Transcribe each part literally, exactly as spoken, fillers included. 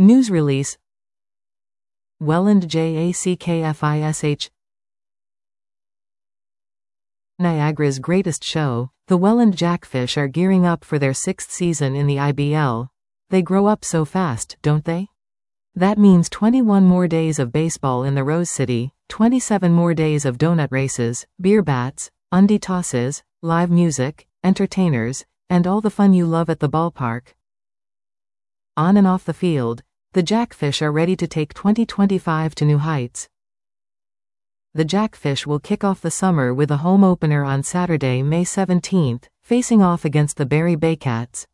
News release. Welland Jackfish. Niagara's greatest show, the Welland Jackfish are gearing up for their sixth season in the I B L. They grow up so fast, don't they? That means twenty-one more days of baseball in the Rose City, twenty-seven more days of donut races, beer bats, undie tosses, live music, entertainers, and all the fun you love at the ballpark. On and off the field, the Jackfish are ready to take twenty twenty-five to new heights. The Jackfish will kick off the summer with a home opener on Saturday, May seventeenth, facing off against the Barrie Baycats.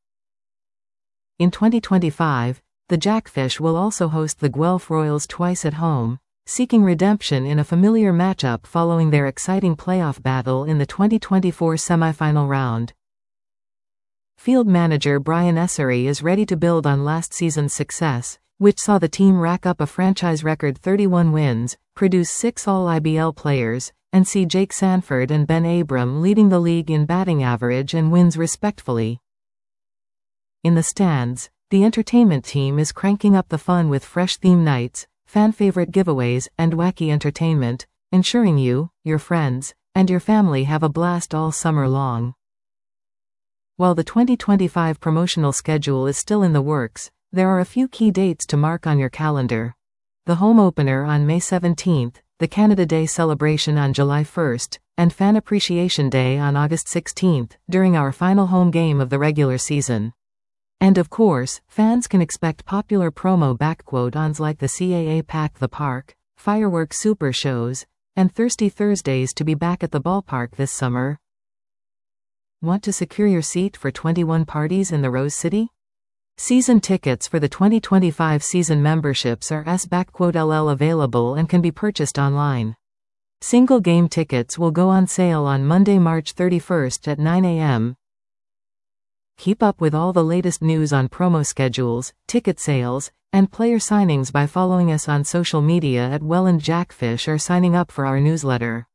In twenty twenty-five, the Jackfish will also host the Guelph Royals twice at home, seeking redemption in a familiar matchup following their exciting playoff battle in the twenty twenty-four semifinal round. Field manager Brian Essery is ready to build on last season's success, which saw the team rack up a franchise record thirty-one wins, produce six All-I B L players, and see Jake Sanford and Ben Abram leading the league in batting average and wins respectively. In the stands, the entertainment team is cranking up the fun with fresh theme nights, fan-favorite giveaways, and wacky entertainment, ensuring you, your friends, and your family have a blast all summer long. While the twenty twenty-five promotional schedule is still in the works, there are a few key dates to mark on your calendar. The home opener on May seventeenth, the Canada Day celebration on July first, and Fan Appreciation Day on August sixteenth, during our final home game of the regular season. And of course, fans can expect popular promo backquote-ons like the C A A Pack the Park, fireworks super shows, and Thirsty Thursdays to be back at the ballpark this summer. Want to secure your seat for twenty-one parties in the Rose City? Season tickets for the twenty twenty-five season memberships are S-L L available and can be purchased online. Single game tickets will go on sale on Monday, March thirty-first at nine a m Keep up with all the latest news on promo schedules, ticket sales, and player signings by following us on social media at Welland Jackfish or signing up for our newsletter.